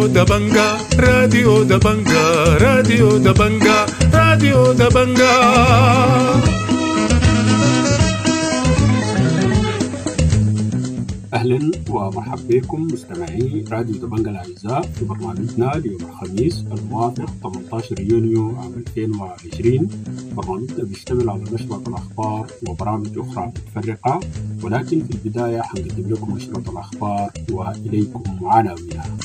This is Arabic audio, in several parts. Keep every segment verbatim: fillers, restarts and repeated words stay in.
راديو دبنجا راديو دبنجا راديو دبنجا راديو دبنجا. أهلا ومرحبا بكم مستمعي راديو دبنجا الأعزاء في برنامجنا ليوم الخميس الموافق ثمانية عشر يونيو عام ألفين وعشرين. برنامجنا بيشتمل على نشرة الأخبار وبرامج أخرى متفرقة، ولكن في البداية حنقدم لكم نشرة الأخبار وإليكم عناوينها.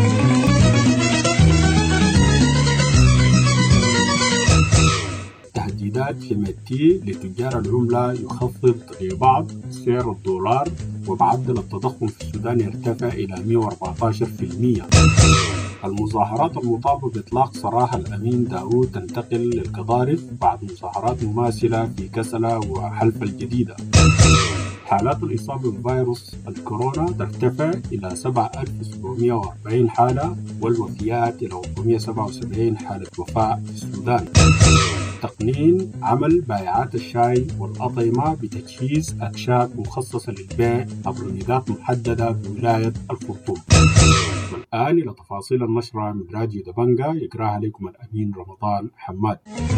تهديدات حميتي لتجار العملة يخفض لبعض سعر الدولار، ومعدل التضخم في السودان يرتفع إلى مئة وأربعة عشر بالمئة. المظاهرات المطالبة بإطلاق سراح الأمين داود تنتقل للقضارف بعد مظاهرات مماثلة في كسلة وحلفا الجديدة. حالات الإصابة بفيروس الكورونا ترتفع إلى سبعة آلاف وسبعمئة وأربعين حالة، والوفيات إلى أربعمئة وسبعة وسبعين حالة وفاة في السودان. تقنين عمل بائعات الشاي والأطعمة بتجهيز أكشاك مخصصة للبيع عبر نقاط محددة بولاية الخرطوم. والآن إلى تفاصيل النشرة من راديو دبنجا، يقرأها لكم الأمين رمضان حماد.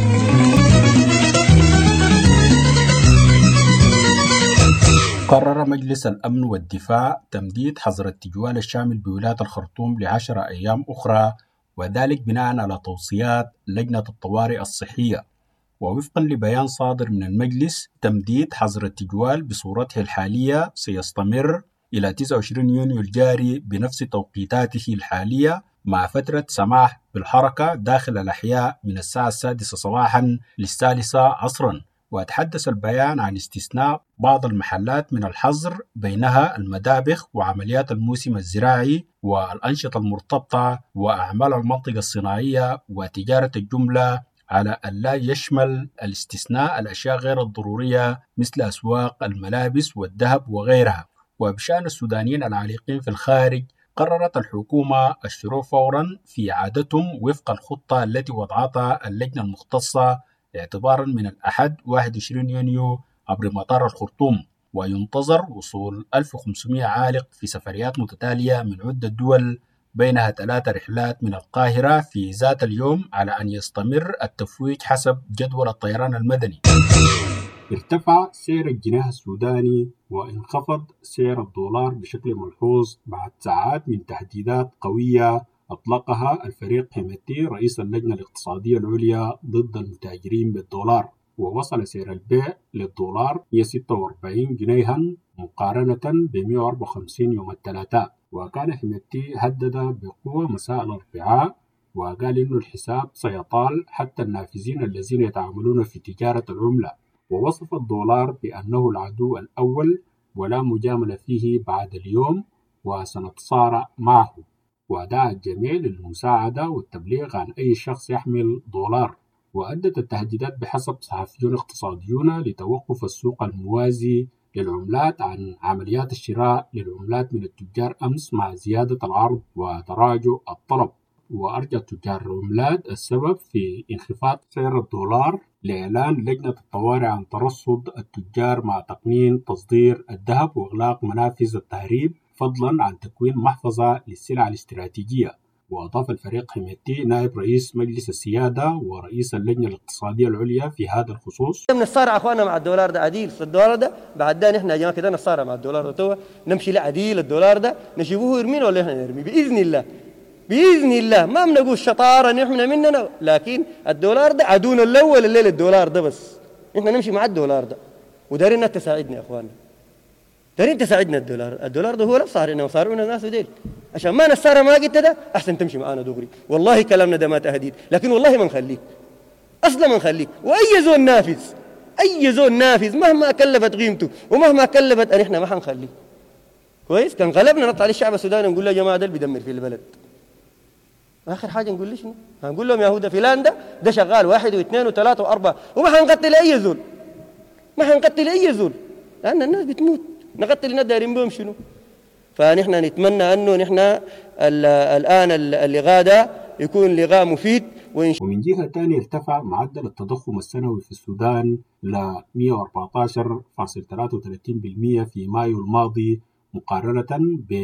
قرر مجلس الأمن والدفاع تمديد حظر التجوال الشامل بولاية الخرطوم لعشرة أيام أخرى، وذلك بناء على توصيات لجنة الطوارئ الصحية. ووفقا لبيان صادر من المجلس، تمديد حظر التجوال بصورته الحالية سيستمر إلى تسعة وعشرين يونيو الجاري بنفس توقيتاته الحالية، مع فترة سماح بالحركة داخل الأحياء من الساعة السادسة صباحا للثالثة عصرا. وتحدث البيان عن استثناء بعض المحلات من الحظر، بينها المدابخ وعمليات الموسم الزراعي والأنشطة المرتبطة وأعمال المنطقة الصناعية وتجارة الجملة، على أن لا يشمل الاستثناء الأشياء غير الضرورية مثل أسواق الملابس والذهب وغيرها. وبشأن السودانيين العالقين في الخارج، قررت الحكومة الشروع فورا في إعادتهم وفق الخطة التي وضعتها اللجنة المختصة اعتبارا من الأحد واحد وعشرين يونيو عبر مطار الخرطوم. وينتظر وصول ألف وخمسمئة عالق في سفريات متتالية من عدة دول، بينها ثلاثة رحلات من القاهرة في ذات اليوم، على أن يستمر التفويج حسب جدول الطيران المدني. ارتفع سعر الجنيه السوداني وانخفض سعر الدولار بشكل ملحوظ بعد ساعات من تهديدات قوية أطلقها الفريق حميتي رئيس اللجنة الاقتصادية العليا ضد المتاجرين بالدولار. ووصل سعر البيع للدولار مئة وستة وأربعين جنيها مقارنة ب مئة وأربعة وخمسين يوم الثلاثاء. وكان حميتي هدد بقوة مساء الأربعاء وقال إنه الحساب سيطال حتى النافذين الذين يتعاملون في تجارة العملة، ووصف الدولار بأنه العدو الأول ولا مجاملة فيه بعد اليوم وسنتصارع معه. ودعا الجميع للمساعدة والتبليغ عن أي شخص يحمل دولار. وأدت التهديدات بحسب صحفيون اقتصاديون لتوقف السوق الموازي للعملات عن عمليات الشراء للعملات من التجار أمس، مع زيادة العرض وتراجع الطلب. وأرجى تجار العملات السبب في انخفاض سعر الدولار لإعلان لجنة الطوارئ عن ترصد التجار مع تقنين تصدير الذهب وإغلاق منافذ التهريب، فضلا عن تكوين محفظة للسلع الاستراتيجية. وأضاف الفريق حميتي نائب رئيس مجلس السيادة ورئيس اللجنة الاقتصادية العليا في هذا الخصوص: نصارع أخوانا مع الدولار ده عديل. الدولار ده بعد ده نحن يا جماعة كده نصارع مع الدولار ده، تو نمشي لعديل الدولار ده نشوفوه يرمينا ولا إحنا نرمي بإذن الله. بإذن الله ما بنقول شطارة نحن مننا، لكن الدولار ده عدونا الأول الليل الدولار ده، بس إحنا نمشي مع الدولار ده. ودارين أنت تساعدنا يا أخوانا، دارين تساعدنا. الدولار الدولار ده هو لا صارنا وصارونا الناس ديل، عشان ما نصارى ما قلت ده أحسن تمشي معانا دغري. والله كلامنا ده ما تهديد، لكن والله ما نخليك أصلا، ما نخليك. وأي زول نافذ، أي زول نافذ مهما كلفت قيمته ومهما كلفت أن إحنا ما حنخليه. كويس؟ كان غلبنا نطلع للشعب السوداني نقول له يا جماعة ده اللي بيدمر في البلد. آخر حاجة نقول ليش؟ هنقول لهم يهودا فلان ده ده شغال واحد واثنين وثلاثة وأربعة، وما حنقتل أي زول، ما حنقتل أي زول، لأن الناس بتموت. نقتل الناس دايرين بهم شنو؟ فنحن نتمنى أنه نحن الآن اللقاء ده يكون لقاء مفيد. ومن جهة تانية ارتفع معدل التضخم السنوي في السودان ل مئة وأربعة عشر فاصلة ثلاثة وثلاثين بالمئة في مايو الماضي، مقارنة ب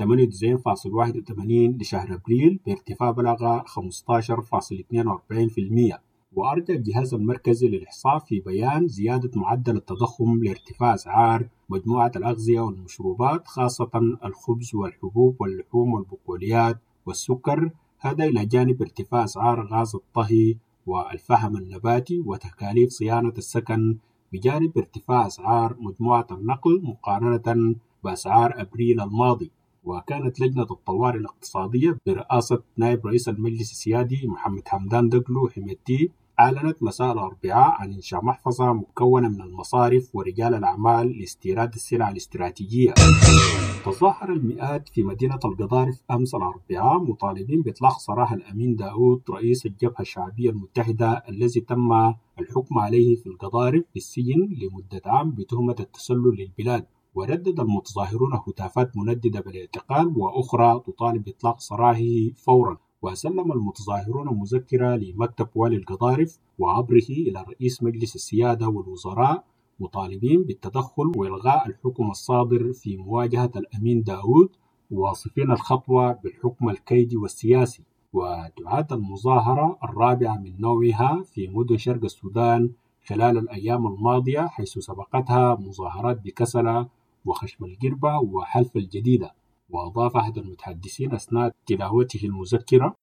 ثمانية وتسعين فاصلة واحد وثمانين لشهر أبريل بارتفاع بلغ خمسة عشر فاصلة اثنين وأربعين بالمئة. وأرجع الجهاز المركزي للإحصاء في بيان زيادة معدل التضخم لارتفاع أسعار مجموعة الأغذية والمشروبات خاصة الخبز والحبوب واللحوم والبقوليات والسكر، هذا إلى جانب ارتفاع أسعار غاز الطهي والفحم النباتي وتكاليف صيانة السكن، بجانب ارتفاع أسعار مجموعة النقل مقارنة بأسعار أبريل الماضي. وكانت لجنة الطوارئ الاقتصادية برئاسة نائب رئيس المجلس السيادي محمد حمدان دقلو حميدتي أعلنت مساء الأربعاء عن إنشاء محفظة مكونة من المصارف ورجال الأعمال لاستيراد السلع الاستراتيجية. تظاهر المئات في مدينة القضارف أمس الأربعاء مطالبين بإطلاق سراح الأمين داود رئيس الجبهة الشعبية المتحدة الذي تم الحكم عليه في القضارف بالسجن لمدة عام بتهمة التسلل للبلاد. وردد المتظاهرون هتافات منددة بالاعتقال وأخرى تطالب بإطلاق سراحه فورا. وسلم المتظاهرون مذكرة لمكتب والي القضارف وعبره إلى رئيس مجلس السيادة والوزراء مطالبين بالتدخل وإلغاء الحكم الصادر في مواجهة الأمين داود، واصفين الخطوة بالحكم الكيدي والسياسي. وتعد المظاهرة الرابعة من نوعها في مدن شرق السودان خلال الأيام الماضية، حيث سبقتها مظاهرات بكسلة وخشم القربة وحلف الجديدة. وأضاف أحد المتحدثين أثناء تلاوته المذكرة: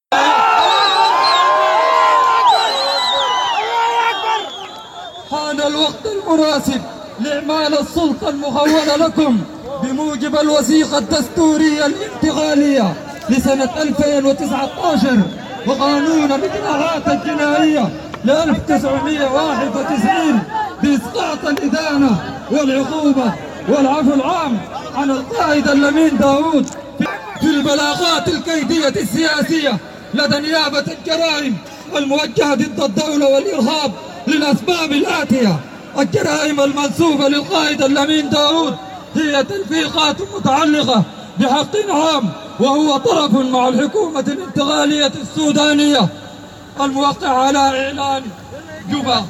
حان الوقت المناسب لإعمال السلطة المخولة لكم بموجب الوثيقة الدستورية الانتقالية لسنة ألفين وتسعة عشر وقانون الإجراءات الجنائية ل ألف وتسعمئة وواحد وتسعين بإسقاط الإدانة والعقوبة والعفو العام عن القائد الأمين داود في البلاغات الكيدية السياسية لدى نيابة الجرائم الموجهة ضد الدولة والإرهاب للأسباب الآتية: الجرائم المنسوبة للقائد الأمين داود هي تلفيقات متعلقة بحق عام وهو طرف مع الحكومة الانتقالية السودانية الموقع على إعلان جوبا.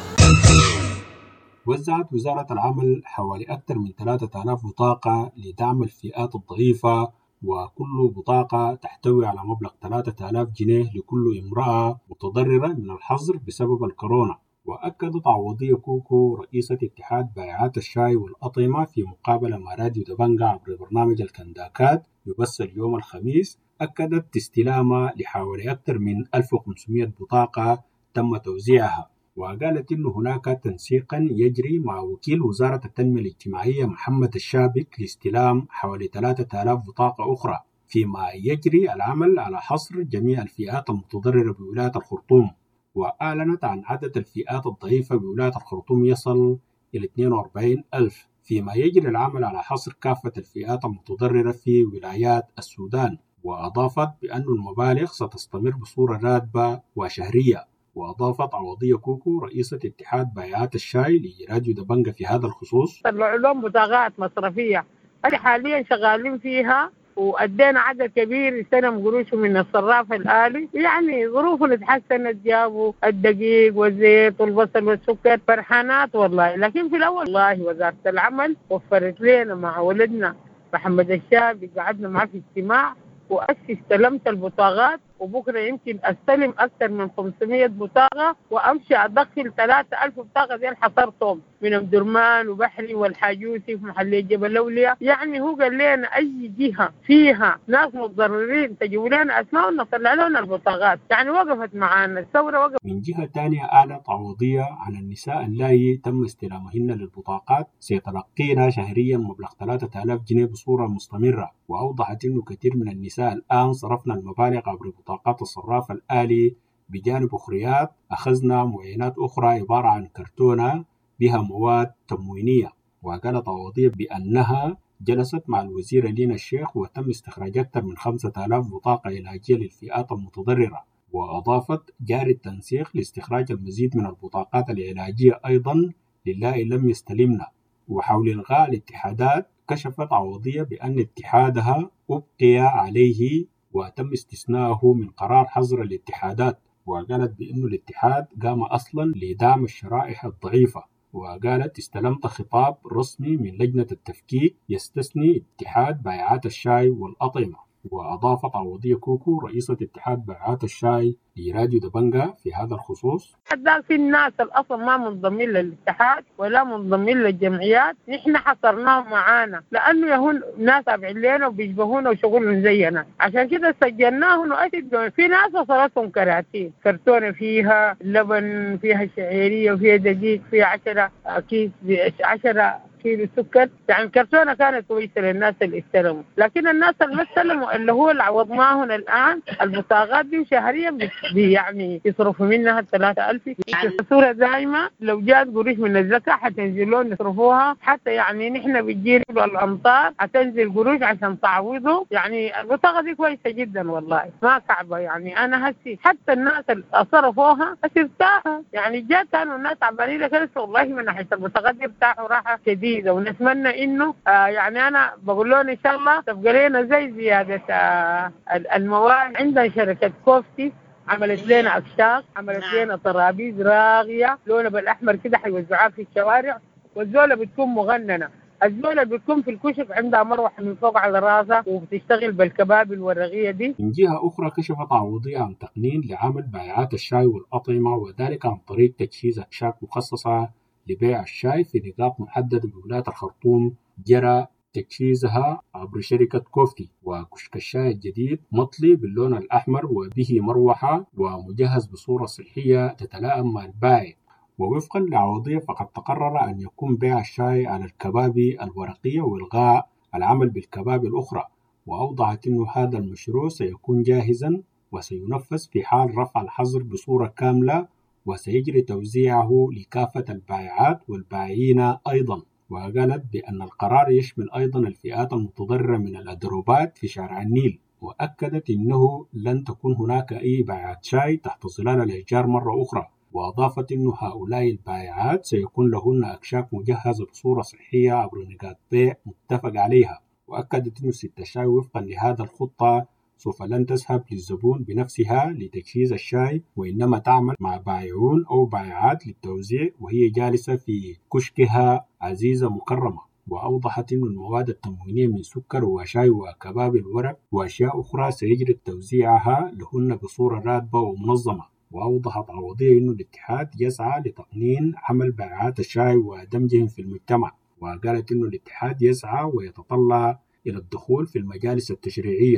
وزعت وزارة العمل حوالي أكثر من ثلاثة آلاف بطاقة لدعم الفئات الضعيفة، وكل بطاقة تحتوي على مبلغ ثلاثة آلاف جنيه لكل امرأة متضررة من الحظر بسبب الكورونا. وأكدت عوضية كوكو رئيسة اتحاد بائعات الشاي والأطعمة في مقابلة مع راديو دبنجة عبر برنامج الكنداكات يبث اليوم الخميس، أكدت استلامها لحوالي أكثر من ألف وخمسمئة بطاقة تم توزيعها. وقالت إن هناك تنسيقا يجري مع وكيل وزارة التنمية الاجتماعية محمد الشابك لاستلام حوالي ثلاثة آلاف بطاقة أخرى، فيما يجري العمل على حصر جميع الفئات المتضررة بولاية الخرطوم. وأعلنت عن عدد الفئات الضعيفة بولاية الخرطوم يصل إلى اثنين وأربعين ألف، فيما يجري العمل على حصر كافة الفئات المتضررة في ولايات السودان. وأضافت بأن المبالغ ستستمر بصورة راتبة وشهرية. وأضافت عوضية كوكو رئيسة اتحاد بائعات الشاي لراديو دبنجة في هذا الخصوص: طلعوا لهم بطاقات مصرفية اللي حاليا شغالين فيها، وأدينا عدد كبير استلم قروش من الصراف الآلي، يعني ظروفهم اتحسنت، جابوا الدقيق والزيت والبصل والسكر، فرحانات والله. لكن في الأول والله وزارة العمل وفرت لنا مع ولدنا محمد الشابي، قعدنا معه في اجتماع وأسي استلمت البطاقات، وبكرة يمكن أستلم أكثر من خمسمئة بطاقة وأمشي أدخل ثلاثة ألف بطاقة زي حصرتهم من أم درمان وبحري والحاج يوسف محلية جبل الأولياء. يعني هو قال لنا أي جهة فيها ناس متضررين تجيبوا لنا أسماء ونطلع لنا البطاقات، يعني وقفت معانا الثورة وقفت. من جهة ثانية أعلنت عوضية عن النساء اللائي تم استلامهن للبطاقات سيتلقين شهريا مبلغ ثلاثة آلاف جنيه بصورة مستمرة. وأوضحت أنه كثير من النساء الآن صرفنا المبالغ عبر بطاقات الصراف الآلي، بجانب أخريات أخذنا معينات أخرى عبارة عن كرتونة بها مواد تموينية. وقالت عوضية بأنها جلست مع الوزير لينا الشيخ وتم استخراج أكثر من خمسة آلاف بطاقة علاجية للفئات المتضررة. وأضافت جاري التنسيق لاستخراج المزيد من البطاقات العلاجية أيضا للائي لم يستلمنا. وحول إلغاء الاتحادات كشفت عوضية بأن اتحادها أبقي عليه وتم استثناءه من قرار حظر الاتحادات. وقالت بأن الاتحاد قام أصلا لدعم الشرائح الضعيفة. وقالت استلمت خطاب رسمي من لجنة التفكيك يستثني اتحاد بائعات الشاي والأطعمة. وأضافت عوضية كوكو رئيسة اتحاد بائعات الشاي لراديو دبنجا في هذا الخصوص: ذاك في الناس الأصل ما منضمين للاتحاد ولا منضمين للجمعيات نحن حصرناهم معانا لأنه يهون ناس تابعين لنا وبيشبهونا وشغلهم زينا، عشان كده سجلناهم وأكيد في ناس وصلتهم كراتين كرتونة فيها لبن فيها شعيرية وفيها دقيق فيها عشرة كيس عشرة كيلو سكر، يعني كرتونة كانت كويسة للناس اللي استلموا. لكن الناس اللي ما استلموا اللي هو اللي عوضناهم الآن البطاقات دي شهريا بي يعني يصرفوا منها ثلاثة ألف في صورة دائمة. لو جات قروش من الزكاة حتنزلون يصرفوها، حتى يعني نحن بتجينا الأمطار حتنزل قروش عشان تعوضوا. يعني البطاقة دي كويسة جدا والله ما صعبة. يعني أنا هسي حتى الناس اللي صرفوها هسي ارتاحوا، يعني جات كانوا الناس تعبانين لكن والله من ناحية البطاقات دي ارتاحوا راحة شديدة. ونتمنى انه آه يعني انا بقول لهم ان شاء الله تبقى لنا زي زياده آه المواد. عندنا شركه كوفتي عملت لنا اكشاك، عملت لنا طرابيز راغيه لونها بالاحمر كده حيوزعوها في الشوارع، والزوله بتكون مغننه. الزوله بتكون في الكشك عندها مروحه من فوق على راسها وبتشتغل بالكباب الورقيه دي. من جهه اخرى كشفت عوضيه عن تقنين لعمل بائعات الشاي والاطعمه، وذلك عن طريق تجهيز اكشاك مخصصه لبيع الشاي في نقاط محددة بولاية الخرطوم جرى تجهيزها عبر شركة كوفتي. وكشك الشاي الجديد مطلي باللون الأحمر وبه مروحة ومجهز بصورة صحية تتلائم مع البائع. ووفقا لعوضية فقد تقرر أن يكون بيع الشاي على الكبابي الورقية وإلغاء العمل بالكبابي الأخرى. وأوضحت أن هذا المشروع سيكون جاهزا وسينفذ في حال رفع الحظر بصورة كاملة، وسيجري توزيعه لكافة البائعات والبائعين أيضا. وقالت بأن القرار يشمل أيضا الفئات المتضررة من الأدروبات في شارع النيل. وأكدت أنه لن تكون هناك أي بائعات شاي تحت ظلال الأشجار مرة أخرى. وأضافت أن هؤلاء البائعات سيكون لهن أكشاك مجهزة بصورة صحية عبر نقاط بيع متفق عليها. وأكدت أن ست الشاي وفقا لهذا الخطة سوف لن تذهب للزبون بنفسها لتجهيز الشاي، وإنما تعمل مع بائعون أو بائعات للتوزيع وهي جالسة في كشكها عزيزة مكرمة. وأوضحت أن المواد التموينية من سكر وشاي وكباب الورق وأشياء أخرى سيجري توزيعها لهن بصورة راتبة ومنظمة. وأوضحت عوضية أن الاتحاد يسعى لتقنين عمل بائعات الشاي ودمجهم في المجتمع. وقالت أن الاتحاد يسعى ويتطلع إلى الدخول في المجالس التشريعية.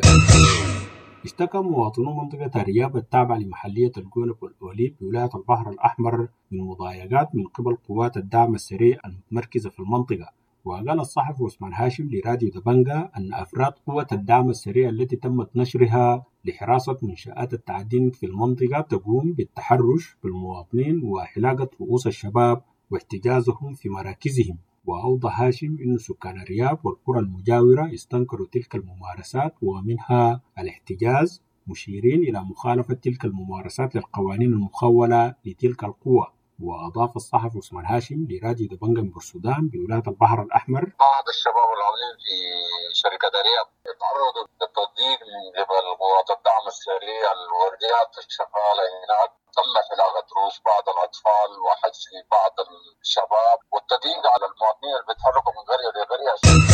اشتكى مواطنو منطقة الرياض التابعة لمحلية الجونب والأوليب بولاية البحر الأحمر من مضايقات من قبل قوات الدعم السريع المتمركزة في المنطقة. وقال الصحفي عثمان هاشم لراديو دبنجا أن أفراد قوة الدعم السريع التي تمت نشرها لحراسة منشآت التعدين في المنطقة تقوم بالتحرش بالمواطنين وحلاقة رؤوس الشباب واحتجازهم في مراكزهم. وأوضح هاشم أن سكان الرياض والقرى المجاورة استنكروا تلك الممارسات ومنها الاحتجاز، مشيرين إلى مخالفة تلك الممارسات للقوانين المخولة لتلك القوى. وأضاف الصحفي عثمان هاشم لراديو دبنجا من بورسودان بولاية البحر الأحمر: بعض الشباب العاملين في شركة الرياض تعرضوا للتضييق من قبل قوات الدعم السريع. الورديات الشغالة هناك تم حلاقة رؤوس بعض الأطفال وحجز بعض الشباب والتضييق على المواطنين اللي بيتحركوا من قرية لقرية.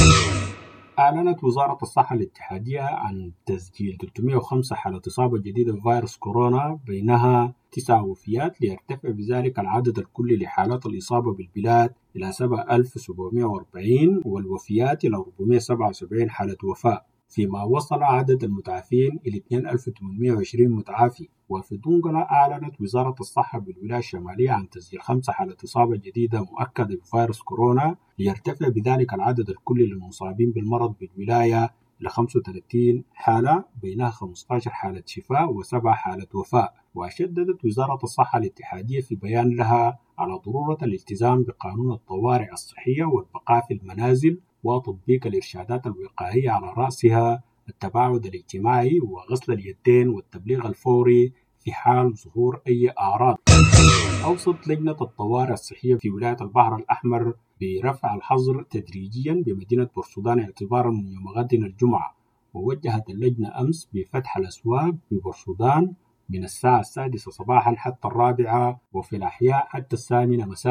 أعلنت وزارة الصحة الاتحادية عن تسجيل ثلاثمئة وخمسة حالة إصابة جديدة بفيروس كورونا، بينها تسع وفيات، ليرتفع بذلك العدد الكلي لحالات الإصابة بالبلاد إلى سبعة آلاف وسبعمئة وأربعين والوفيات إلى أربعمئة وسبعة وسبعين حالة وفاة، فيما وصل عدد المتعافين إلى اثنين آلاف وثمانمئة وعشرين متعافي. وفي دونجلا أعلنت وزارة الصحة بالولاية الشمالية عن تسجيل خمسة حالة إصابة جديدة مؤكدة بفيروس كورونا، ليرتفع بذلك العدد الكلي للمصابين بالمرض بالولاية إلى خمسة وثلاثين حالة، بينها خمسة عشر حالة شفاء وسبع حالة وفاة. وشددت وزارة الصحة الاتحادية في بيان لها على ضرورة الالتزام بقانون الطوارئ الصحية والبقاء في المنازل وتطبيق الإرشادات الوقائية على رأسها التباعد الاجتماعي وغسل اليدين والتبليغ الفوري في حال ظهور أي أعراض. أوصت لجنة الطوارئ الصحية في ولاية البحر الأحمر برفع الحظر تدريجيا بمدينة بورسودان اعتبارا من يوم غد الجمعة. ووجهت اللجنة أمس بفتح الأسواق ببورسودان من الساعة السادسة صباحا حتى الرابعة، وفي الأحياء حتى الثامنة مساء.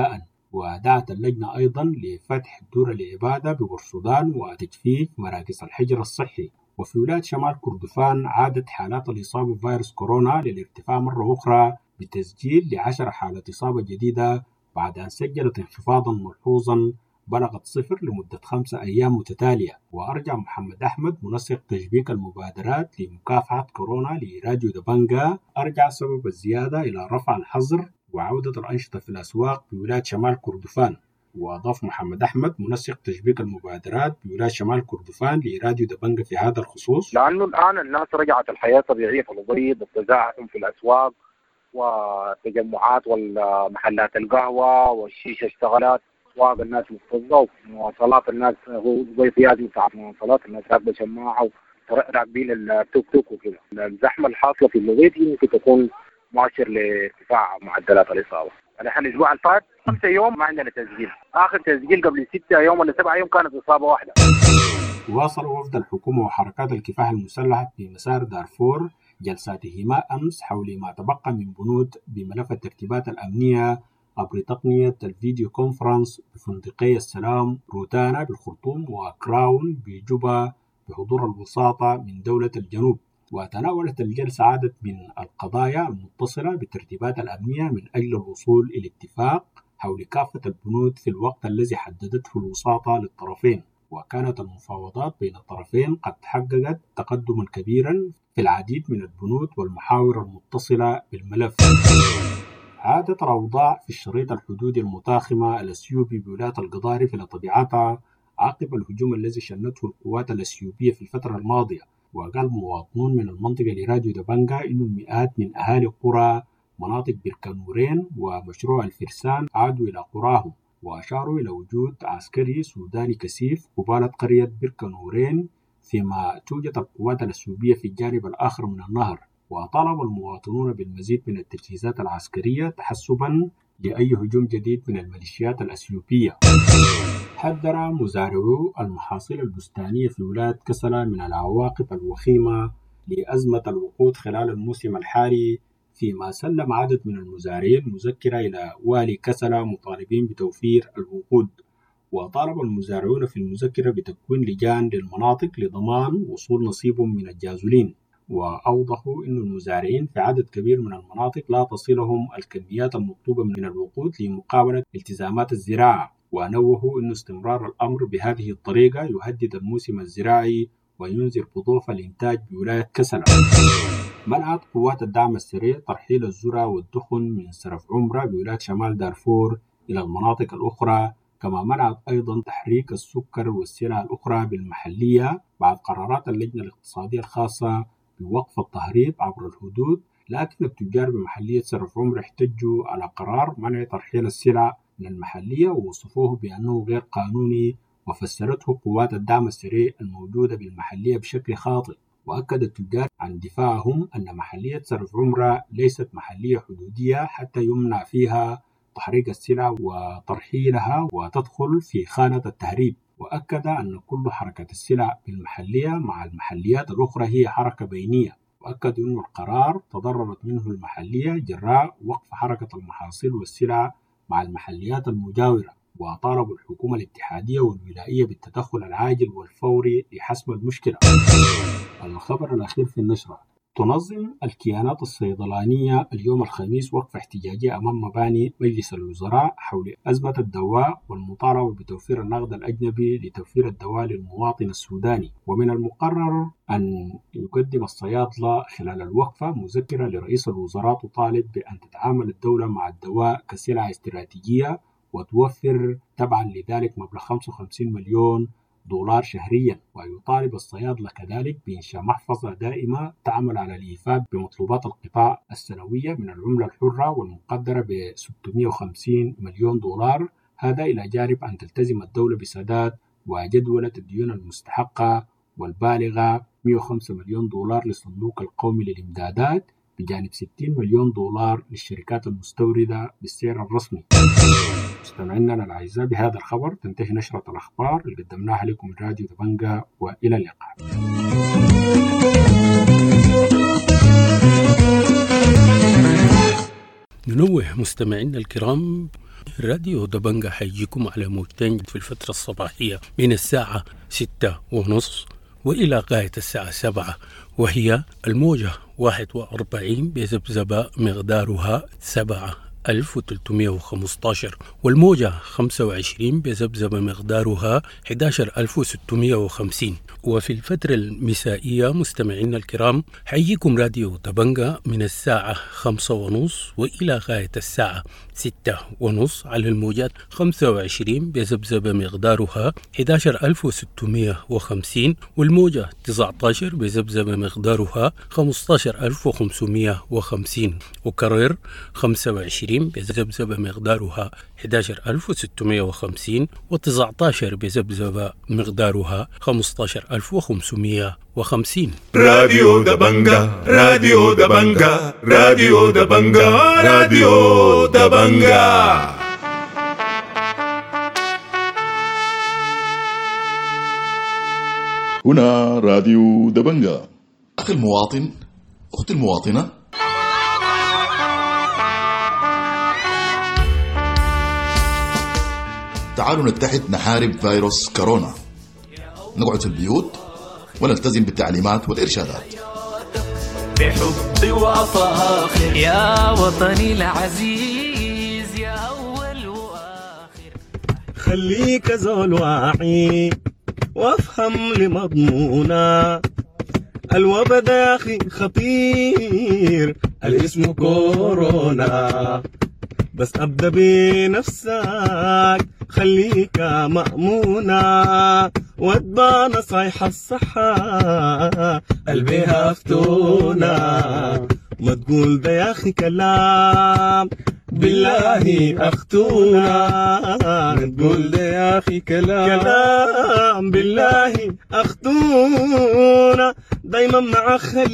ودعت اللجنة أيضا لفتح دور العبادة ببورسودان وتجفيف مراكز الحجر الصحي. وفي ولاية شمال كردفان عادت حالات الإصابة بفيروس كورونا للارتفاع مرة أخرى بتسجيل لعشر حالات إصابة جديدة بعد أن سجلت انخفاضا ملحوظا بلغت صفر لمدة خمسة أيام متتالية. وأرجع محمد أحمد منسق تشبيك المبادرات لمكافحة كورونا لراديو دبنجا أرجع سبب الزيادة إلى رفع الحظر وعودة الأنشطة في الأسواق بولاية شمال كردفان. وأضاف محمد أحمد منسق تشبيك المبادرات بولاية شمال كردفان لراديو دبنجا في هذا الخصوص: لأنه الآن الناس رجعت الحياة طبيعية في الضيق، التزاحم في الأسواق والتجمعات والمحلات القهوة والشيشة اشتغلت، أسواق الناس مكتظة، ومواصلات الناس ضيفيات بتاعت مواصلات الناس راكبة شماعة وراكبين التوك توك وكذا. الزحمة الحاصلة في اللغيت ممكن تكون مؤشر لارتفاع معدلات الإصابة. نحن الأسبوع اللي فات خمسة يوم ما عندنا تسجيل، آخر تسجيل قبل ستة يوم ولا سبعة يوم كانت إصابة واحدة. واصل وفد الحكومة وحركات الكفاح المسلحة في مسار دارفور جلساتهما أمس حول ما تبقى من بنود بملف الترتيبات الأمنية عبر تقنية الفيديو كونفرنس بفندقي السلام روتانا بالخرطوم وكراون بجوبا بحضور الوساطة من دولة الجنوب. وتناولت الجلسة عدد من القضايا المتصلة بالترتيبات الأمنية من أجل الوصول إلى اتفاق حول كافة البنود في الوقت الذي حددته الوساطة للطرفين. وكانت المفاوضات بين الطرفين قد حققت تقدما كبيرا في العديد من البنود والمحاور المتصلة بالملف. عادت الأوضاع في الشريط الحدودي المتاخمة الأثيوبي بولاية القضارف إلى طبيعتها عقب الهجوم الذي شنته القوات الأثيوبية في الفترة الماضية. وقال مواطنون من المنطقة لراديو دبنجا إنه المئات من أهالي قرى مناطق بركانورين ومشروع الفرسان عادوا إلى قراهم، وأشاروا إلى وجود عسكري سوداني كثيف قبالة قرية بركانورين فيما توجد القوات الأثيوبية في الجانب الآخر من النهر. وطالب المواطنون بالمزيد من التجهيزات العسكرية تحسبا لأي هجوم جديد من الميليشيات الأثيوبية. حذر مزارعو المحاصيل البستانية في ولاية كسلا من العواقب الوخيمة لأزمة الوقود خلال الموسم الحالي، فيما سلم عدد من المزارعين مذكرة إلى والي كسلا مطالبين بتوفير الوقود. وطالب المزارعون في المذكرة بتكوين لجان للمناطق لضمان وصول نصيبهم من الجازولين. وأوضحوا أن المزارعين في عدد كبير من المناطق لا تصلهم الكميات المطلوبة من الوقود لمقابلة التزامات الزراعة. ونوهوا أن استمرار الأمر بهذه الطريقة يهدد الموسم الزراعي وينذر بضعف الإنتاج بولاية كسلا. منعت قوات الدعم السريع ترحيل الذرة والدخن من سرف عمرة بولاية شمال دارفور إلى المناطق الأخرى، كما منعت أيضا تحريك السكر والسلع الأخرى بالمحلية بعد قرارات اللجنة الاقتصادية الخاصة بوقف التهريب عبر الحدود. لكن التجار بمحلية سرف عمرة احتجوا على قرار منع ترحيل السلع من المحلية ووصفوه بأنه غير قانوني، وفسرته قوات الدعم السريع الموجودة بالمحلية بشكل خاطئ. وأكد التجار عن دفاعهم أن محلية سرف عمرة ليست محلية حدودية حتى يمنع فيها تحريك السلع وترحيلها وتدخل في خانة التهريب. وأكد أن كل حركة السلع بالمحلية مع المحليات الأخرى هي حركة بينية. وأكد أن القرار تضررت منه المحلية جراء وقف حركة المحاصيل والسلع مع المحليات المجاورة. وطالبوا الحكومة الاتحادية والولائية بالتدخل العاجل والفوري لحسم المشكلة. الخبر الأخير في النشرة: تنظم الكيانات الصيدلانية اليوم الخميس وقفة احتجاجية أمام مباني مجلس الوزراء حول أزمة الدواء والمطالبة بتوفير النقد الأجنبي لتوفير الدواء للمواطن السوداني. ومن المقرر أن يقدم الصيادلة خلال الوقفة مذكرة لرئيس الوزراء تطالب بأن تتعامل الدولة مع الدواء كسلعة استراتيجية وتوفر تبعا لذلك مبلغ خمسة وخمسين مليون دولار شهريا. ويطالب الصيادلة كذلك بإنشاء محفظة دائمة تعمل على الإيفاء بمطلوبات القطاع السنوية من العملة الحرة والمقدرة ب ستمائة وخمسين مليون دولار، هذا إلى جانب أن تلتزم الدولة بسداد وجدولة الديون المستحقة والبالغة مائة وخمسة مليون دولار للصندوق القومي للإمدادات بجانب ستين مليون دولار للشركات المستوردة بالسعر الرسمي. مستمعينا الأعزاء، بهذا الخبر تنتهي نشرة الأخبار اللي قدمناها لكم من راديو دبنجا، وإلى اللقاء. ننوه مستمعينا الكرام راديو دبنجة حيجيكم على موجتين في الفترة الصباحية من الساعة ستة ونص وإلى غاية الساعة سبعة، وهي الموجة واحد وأربعين بذبذبة مقدارها سبعة ألف وثلاثمائة وخمسة عشر، والموجة خمسة وعشرين بذبذبة مقدارها أحد عشر ألف وستمائة وخمسين. وفي الفترة المسائية مستمعينا الكرام حييكم راديو دبنجة من الساعة خمسة ونص وإلى غاية الساعة ستة ونص على الموجات خمسة وعشرين بذبذبة مقدارها أحد عشر ألف وستمائة وخمسين، والموجة تسعة عشر بذبذبة مقدارها خمسة عشر ألف وخمسمائة وخمسين، وكرر خمسة وعشرين بذبذبة مقدارها أحد عشر ألف وستمائة وخمسين، وتسعة عشر بذبذبة مقدارها خمسة عشر ألف وخمسمائة وخمسين. راديو دبنجة راديو دبنجة راديو دبنجة راديو دبنجة. هنا راديو دبنجة. أخي المواطن، أختي المواطنة، تعالوا نتحد نحارب فيروس كورونا، نقعد في البيوت ونلتزم بالتعليمات والإرشادات. بحب وفاخر يا وطني العزيز يا أول وآخر. خليك زول واعي وافهم لمضمونا، الوبا ده يا أخي خطير الاسم كورونا، بس أبدأ بنفسك خليك مأمونة، واتبع نصايح الصحة قلبها فتونة، ما تقول ده يا أخي كلام بالله أختونا، تقول ده يا أخي كلام كلام بالله أختونا، دايما مع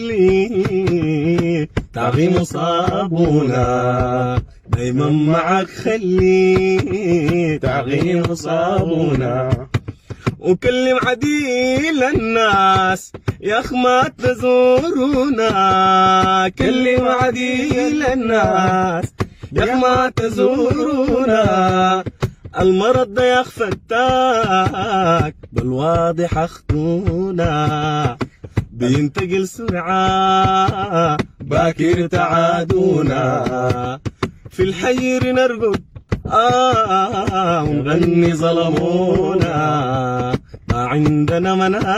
خلي تعظيم صابونا، دايما معك خلي تعظيم صابونا، وكلم عديل الناس يا أخ ما تزورونا، كلم عديل الناس يا أخ ما تزورونا، المرض ده يا أخ فتاك بالواضح أخذونا، بينتقل سرعة باكر تعادونا، في الحير نرقد آه ونغني ظلمونا، ما عندنا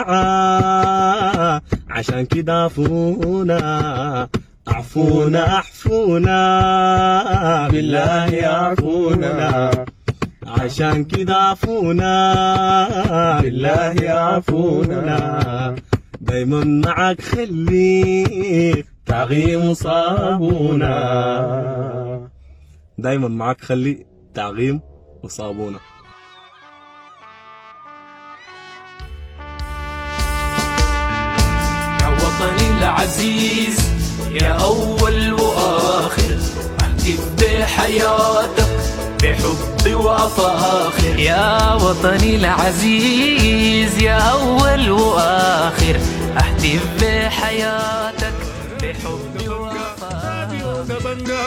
مناعة عشان كده عفونا، عفونا احفونا بالله عفونا، عشان كده عفونا بالله عفونا، دايما معك خلي تعغيم صابونا، دايما معك خلي تعغيم وصابونا. يا وطني العزيز يا أول وآخر، احتف بحياتك بحب وفاخر، يا وطني العزيز يا أول وآخر، احتف بحياتك بحب وفاخر.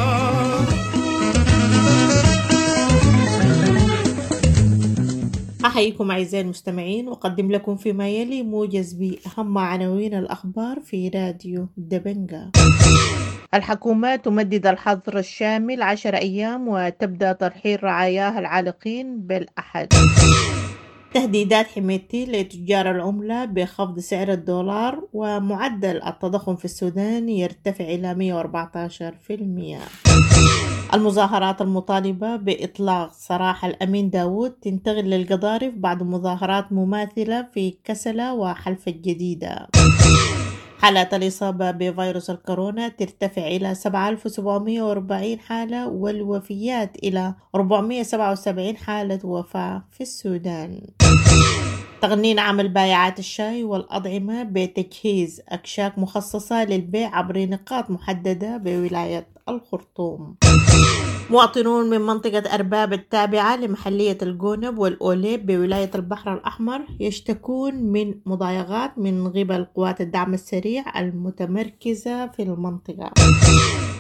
أحييكم أعزائي المستمعين، وأقدم لكم فيما يلي موجز بأهم عناوين الأخبار في راديو دبنجة. الحكومة تمدد الحظر الشامل عشر أيام وتبدأ ترحيل رعاياها العالقين بالأحد. تهديدات حميتي لتجار العملة بخفض سعر الدولار، ومعدل التضخم في السودان يرتفع إلى مئة وأربعة عشر بالمئة. المظاهرات المطالبة بإطلاق سراح الأمين داود تنتقل للقضارف بعد مظاهرات مماثلة في كسلة وحلفة جديدة. حالات الإصابة بفيروس الكورونا ترتفع إلى سبعة آلاف وسبعمائة وأربعين حالة، والوفيات إلى أربعمائة وسبعة وسبعين حالة وفاة في السودان. تغنين عمل بائعات الشاي والأطعمة بتجهيز أكشاك مخصصة للبيع عبر نقاط محددة بولاية الخرطوم. مواطنون من منطقة أرباب التابعة لمحلية الجونب والأوليب بولاية البحر الأحمر يشتكون من مضايقات من قبل قوات الدعم السريع المتمركزة في المنطقة.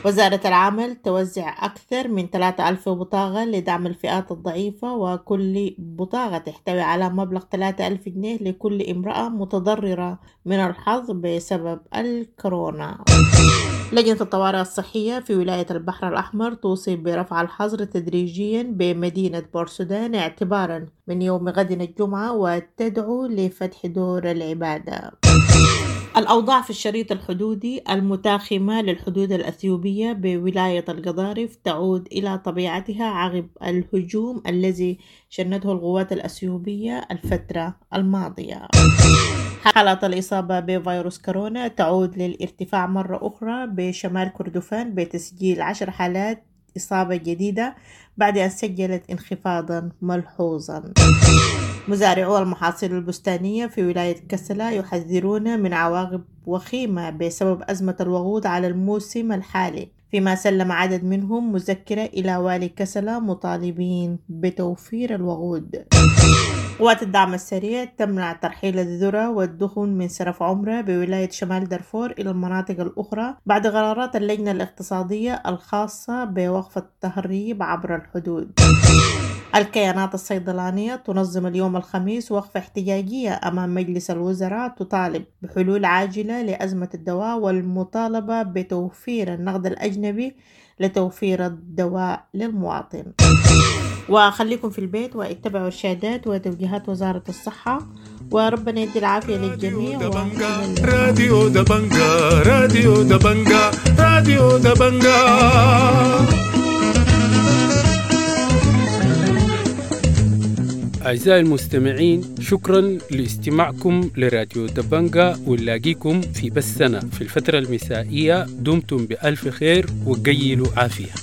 وزارة العمل توزع أكثر من ثلاثة آلاف بطاقة لدعم الفئات الضعيفة، وكل بطاقة تحتوي على مبلغ ثلاثة آلاف جنيه لكل امرأة متضررة من الحظ بسبب الكورونا. لجنة الطوارئ الصحية في ولاية البحر الأحمر توصي برفع الحظر تدريجيا بمدينة بورسودان اعتبارا من يوم غد الجمعة، وتدعو لفتح دور العبادة. الأوضاع في الشريط الحدودي المتاخمة للحدود الأثيوبية بولاية القضارف تعود إلى طبيعتها عقب الهجوم الذي شنته القوات الأثيوبية الفترة الماضية. حالات الإصابة بفيروس كورونا تعود للارتفاع مرة أخرى بشمال كردفان بتسجيل عشر حالات إصابة جديدة بعد أن سجلت انخفاضا ملحوظا. مزارعو المحاصيل البستانية في ولاية كسلا يحذرون من عواقب وخيمة بسبب أزمة الوقود على الموسم الحالي، فيما سلم عدد منهم مذكرة إلى والي كسلا مطالبين بتوفير الوقود. قوات الدعم السريع تمنع ترحيل الذرة والدخن من سرف عمرة بولاية شمال دارفور إلى المناطق الأخرى بعد قرارات اللجنة الاقتصادية الخاصة بوقف التهريب عبر الحدود. الكيانات الصيدلانية تنظم اليوم الخميس وقفة احتجاجية أمام مجلس الوزراء تطالب بحلول عاجلة لأزمة الدواء والمطالبة بتوفير النقد الأجنبي لتوفير الدواء للمواطن. وخليكم في البيت واتبعوا الإرشادات وتوجيهات وزارة الصحة، وربنا يدي العافية للجميع. راديو دبنجا راديو دبنجا راديو دبنجا. أعزائي المستمعين، شكرا لاستماعكم لراديو دبنجا، ونلاقيكم في بثنا في الفترة المسائية. دمتم بألف خير وقيلوا عافية.